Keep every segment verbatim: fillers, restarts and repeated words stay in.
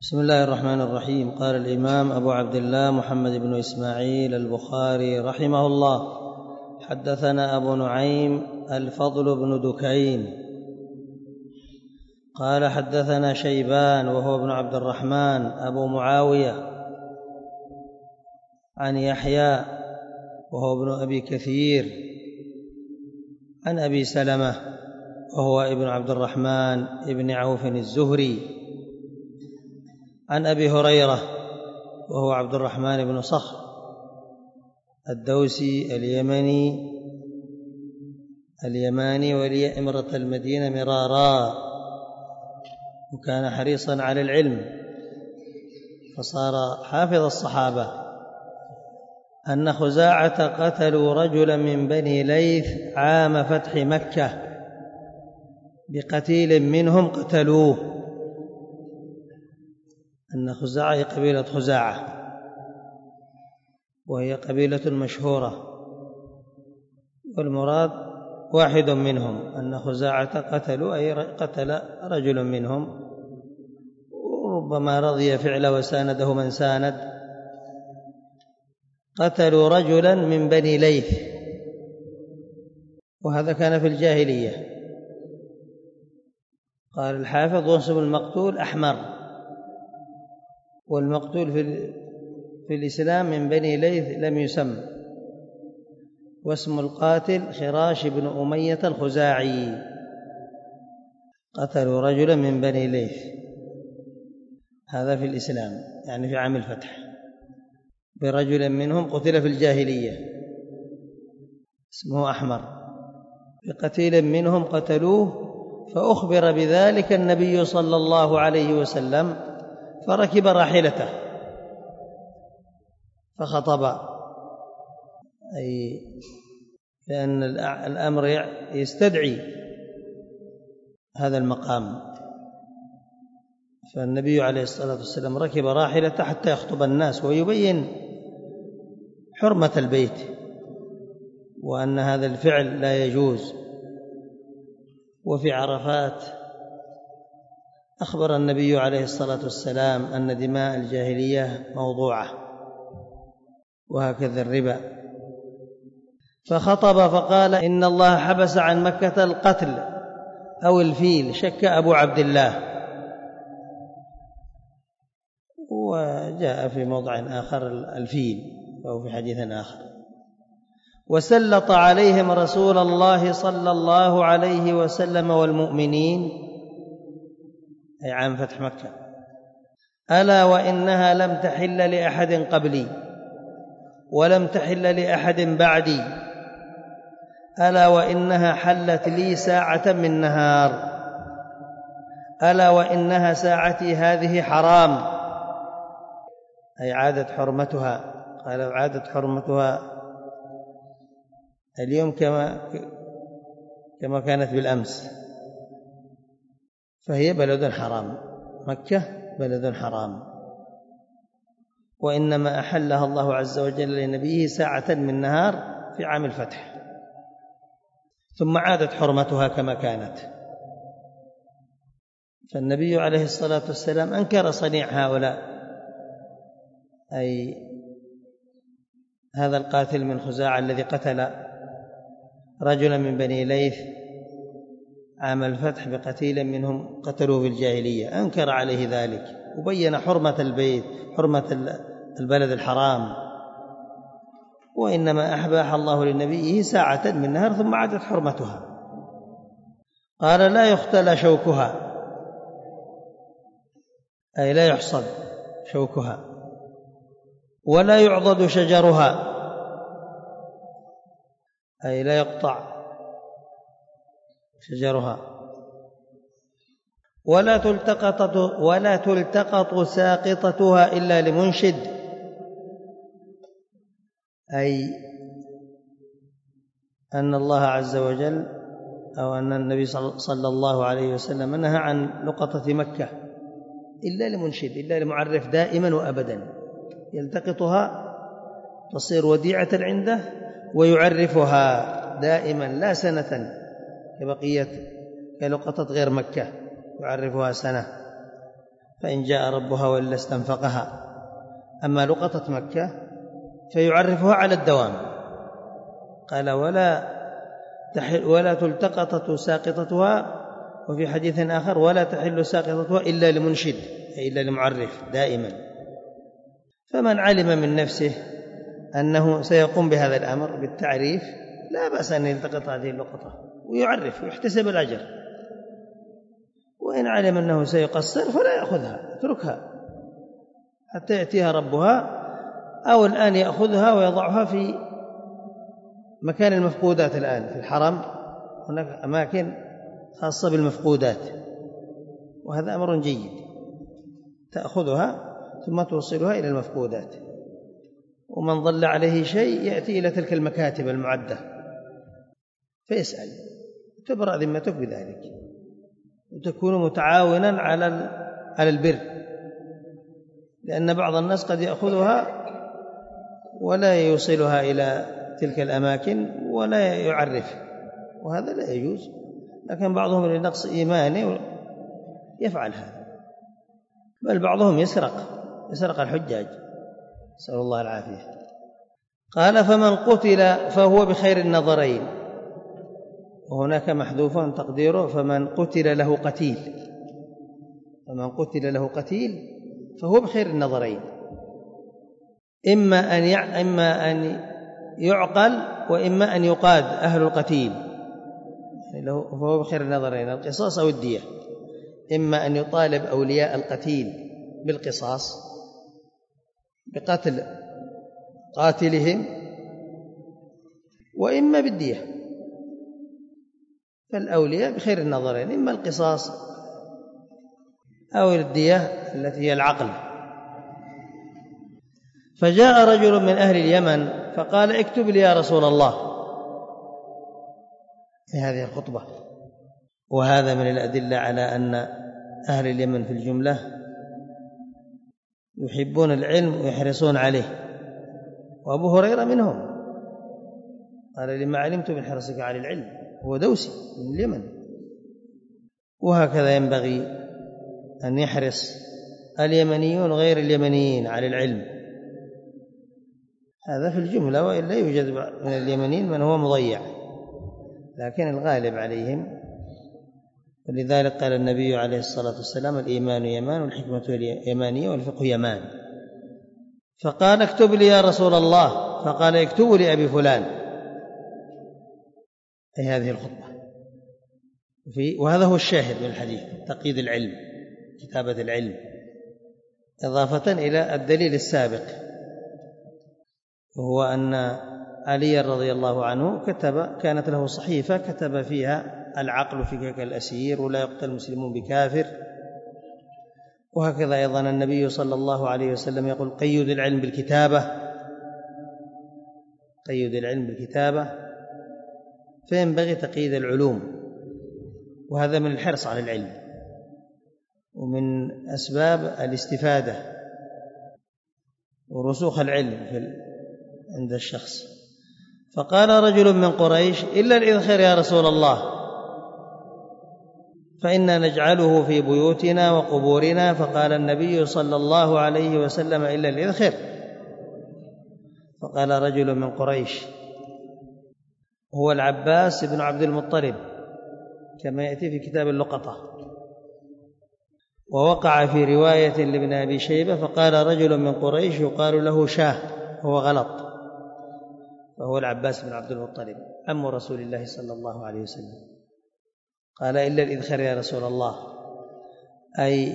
بسم الله الرحمن الرحيم. قال الإمام أبو عبد الله محمد بن إسماعيل البخاري رحمه الله: حدثنا أبو نعيم الفضل بن دكين قال حدثنا شيبان وهو ابن عبد الرحمن أبو معاوية عن يحيى وهو ابن أبي كثير عن أبي سلمة وهو ابن عبد الرحمن ابن عوف الزهري عن أبي هريرة وهو عبد الرحمن بن صخر الدوسي اليمني اليماني ولي إمرة المدينة مرارا، وكان حريصا على العلم فصار حافظ الصحابة، أن خزاعة قتلوا رجلا من بني ليث عام فتح مكة بقتيل منهم قتلوه. أن خزاعة قبيلة خزاعة، وهي قبيلة مشهورة، والمراد واحد منهم، أن خزاعة قتلوا أي قتل رجل منهم، وربما رضي فعله وسانده من ساند. قتلوا رجلا من بني ليث، وهذا كان في الجاهلية. قال الحافظ: واسم المقتول أحمر، والمقتول في, في الإسلام من بني ليث لم يسم، واسم القاتل خراش بن أمية الخزاعي. قتلوا رجلا من بني ليث، هذا في الإسلام يعني في عام الفتح، برجل منهم قتل في الجاهلية اسمه أحمر، بقتيل منهم قتلوه، فأخبر بذلك النبي صلى الله عليه وسلم، فركب راحلته فخطب، أي لأن الأمر يستدعي هذا المقام. فالنبي عليه الصلاة والسلام ركب راحلته حتى يخطب الناس ويبين حرمة البيت، وأن هذا الفعل لا يجوز. وفي عرفات أخبر النبي عليه الصلاة والسلام أن دماء الجاهلية موضوعة، وهكذا الربا. فخطب فقال: إن الله حبس عن مكة القتل أو الفيل، شك أبو عبد الله. وجاء في موضع آخر الفيل، أو في حديث آخر. وسلط عليهم رسول الله صلى الله عليه وسلم والمؤمنين، أي عام فتح مكة: ألا وإنها لم تحل لأحد قبلي ولم تحل لأحد بعدي، ألا وإنها حلت لي ساعة من نهار، ألا وإنها ساعتي هذه حرام، أي عادت حرمتها. قال: عادت حرمتها اليوم كما كما كانت بالأمس، فهي بلد حرام، مكة بلد حرام، وإنما أحلها الله عز وجل لنبيه ساعة من نهار في عام الفتح، ثم عادت حرمتها كما كانت. فالنبي عليه الصلاة والسلام أنكر صنيع هؤلاء، أي هذا القاتل من خزاعة الذي قتل رجلا من بني ليث عام الفتح بقتيل منهم قتلوه في الجاهلية، أنكر عليه ذلك، وبين حرمة البيت، حرمة البلد الحرام، وإنما أحباح الله لنبيه ساعة من نهار ثم عادت حرمتها. قال: لا يختلى شوكها، أي لا يحصد شوكها، ولا يعضد شجرها، أي لا يقطع شجرها، ولا تلتقط ولا تلتقط ساقطتها إلا لمنشد، أي أن الله عز وجل أو أن النبي صلى الله عليه وسلم نهى عن لقطة مكة إلا لمنشد، إلا لمعرف دائما وأبدا، يلتقطها تصير وديعة عنده ويعرفها دائما لا سنة كبقية كلقطة غير مكة، يعرفها سنة. فإن جاء ربها وإلا استنفقها. أما لقطة مكة فيعرفها على الدوام، قال ولا تحل ولا تلتقط ساقطتها، وفي حديث آخر ولا تحل ساقطتها إلا لمنشد، أي إلا لمعرف دائما. فمن علم من نفسه أنه سيقوم بهذا الأمر بالتعريف لا بأس أن يلتقط هذه اللقطة ويعرف ويحتسب الأجر، وإن علم أنه سيقصر فلا يأخذها، اتركها حتى يأتيها ربها، أو الآن يأخذها ويضعها في مكان المفقودات. الآن في الحرم هناك أماكن خاصة بالمفقودات، وهذا أمر جيد، تأخذها ثم توصلها إلى المفقودات، ومن ضل عليه شيء يأتي إلى تلك المكاتب المعدة فيسأل، تبرأ ذمتك بذلك، وتكون متعاونا على على البر، لأن بعض الناس قد يأخذها ولا يوصلها إلى تلك الأماكن ولا يعرف، وهذا لا يجوز، لكن بعضهم لنقص إيمانه يفعل هذا، بل بعضهم يسرق يسرق الحجاج، نسأل الله العافية. قال فمن قتل فهو بخير النظرين، وهناك محذوف تقديره فمن قتل له قتيل، فمن قتل له قتيل فهو بخير النظرين، إما أن يع... إما أن يعقل وإما أن يقاد أهل القتيل، يعني له فهو بخير النظرين، القصاص أو الدية، إما أن يطالب أولياء القتيل بالقصاص بقتل قاتلهم، وإما بالدية، فالأولياء بخير النظرين، إما القصاص أو الدية التي هي العقل. فجاء رجل من أهل اليمن فقال اكتب لي يا رسول الله في هذه الخطبة، وهذا من الأدلة على أن أهل اليمن في الجملة يحبون العلم ويحرصون عليه، وأبو هريرة منهم، قال لما علمت من حرصك على العلم، هو دوسي من اليمن. وهكذا ينبغي أن يحرص اليمنيون غير اليمنيين على العلم، هذا في الجملة، وإلا يوجد من اليمنيين من هو مضيع، لكن الغالب عليهم. ولذلك قال النبي عليه الصلاة والسلام الإيمان يمان والحكمة يمانية والفقه يمان. فقال اكتب لي يا رسول الله، فقال اكتبوا لأبي فلان، أي هذه الخطبة. وهذا هو الشاهد من الحديث، تقييد العلم، كتابة العلم، إضافة إلى الدليل السابق، وهو أن علي رضي الله عنه كتب، كانت له صحيفة كتب فيها العقل فيك كالأسير ولا يقتل المسلمون بكافر. وهكذا أيضا النبي صلى الله عليه وسلم يقول قيد العلم بالكتابة، قيد العلم بالكتابة، فينبغي تقييد العلوم، وهذا من الحرص على العلم ومن أسباب الاستفادة ورسوخ العلم في عند الشخص. فقال رجل من قريش إلا الإذخر يا رسول الله، فإنا نجعله في بيوتنا وقبورنا. فقال النبي صلى الله عليه وسلم إلا الإذخر. فقال رجل من قريش هو العباس بن عبد المطلب كما يأتي في كتاب اللقطة. ووقع في رواية لابن أبي شيبة فقال رجل من قريش يقال له شاه، هو غلط، فهو العباس بن عبد المطلب عم رسول الله صلى الله عليه وسلم. قال إلا الإذخر يا رسول الله، أي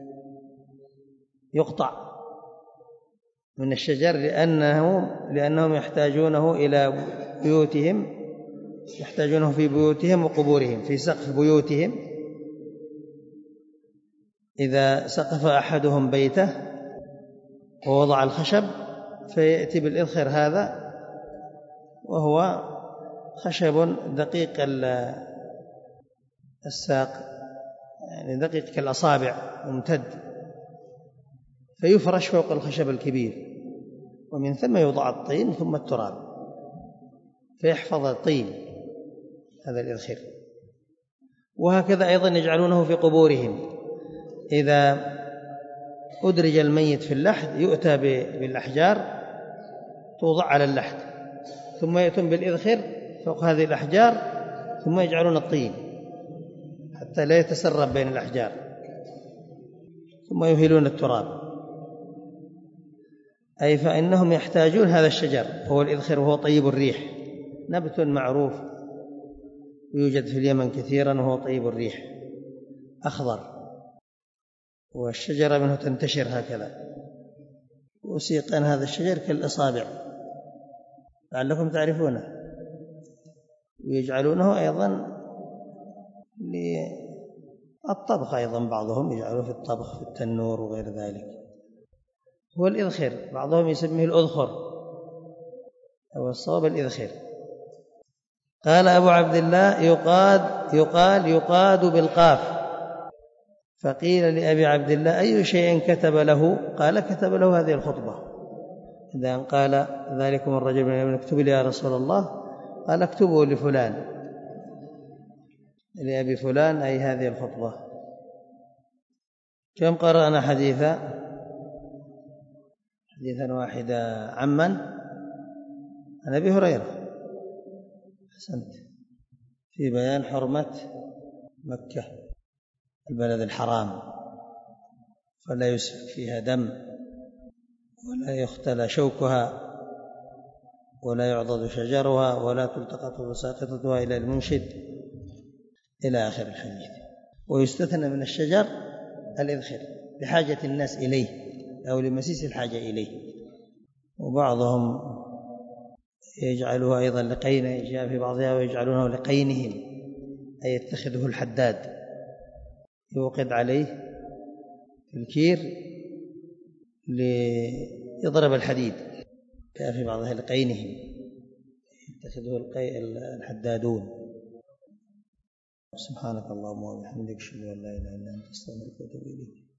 يقطع من الشجر لأنه لأنهم يحتاجونه إلى بيوتهم، يحتاجونه في بيوتهم وقبورهم، في سقف بيوتهم. إذا سقف أحدهم بيته ووضع الخشب فيأتي بالإذخر هذا، وهو خشب دقيق الساق، يعني دقيق كالأصابع ممتد، فيفرش فوق الخشب الكبير، ومن ثم يوضع الطين ثم التراب فيحفظ الطين، هذا الإذخر. وهكذا أيضا يجعلونه في قبورهم، إذا أدرج الميت في اللحد يؤتى بالأحجار توضع على اللحد، ثم يأتون بالإذخر فوق هذه الأحجار، ثم يجعلون الطين حتى لا يتسرب بين الأحجار، ثم يهيلون التراب. أي فإنهم يحتاجون هذا الشجر، هو الإذخر، وهو طيب الريح، نبت معروف يوجد في اليمن كثيرا، وهو طيب الريح أخضر، والشجرة منه تنتشر هكذا، وسيقان هذا الشجر كالإصابع لعلكم تعرفونه، ويجعلونه أيضا للطبخ، أيضا بعضهم يجعلوه في الطبخ في التنور وغير ذلك. هو الإذخر، بعضهم يسميه الأذخر أو الصوب الإذخر. قال أبو عبد الله يقاد يقال يقاد بالقاف. فقيل لأبي عبد الله أي شيء كتب له؟ قال كتب له هذه الخطبة. إذا قال ذلكم الرجل من اليمن اكتب لي يا رسول الله، قال اكتبه لفلان، لأبي فلان، أي هذه الخطبة. كم قرأنا حديثا حديثا واحدا عمن عن أبي هريرة، أحسنت، في بيان حرمة مكة البلد الحرام، فلا يسفك فيها دم، ولا يختلى شوكها، ولا يعضد شجرها، ولا تلتقط وساقطتها إلى المنشد، إلى آخر الحديث. ويستثنى من الشجر الإذخر لحاجة الناس إليه أو لمسيس الحاجة إليه. وبعضهم يجعلها أيضا لقين، جاء في بعضها ويجعلونه لقينهم، أي يتخذه الحداد يوقد عليه في الكير ليضرب الحديد، جاء في بعضها لقينهم يتخذه الحدادون. سبحانك اللهم وبحمدك، أشهد أن لا إله إلا أنت، أستغفرك وأتوب إليك.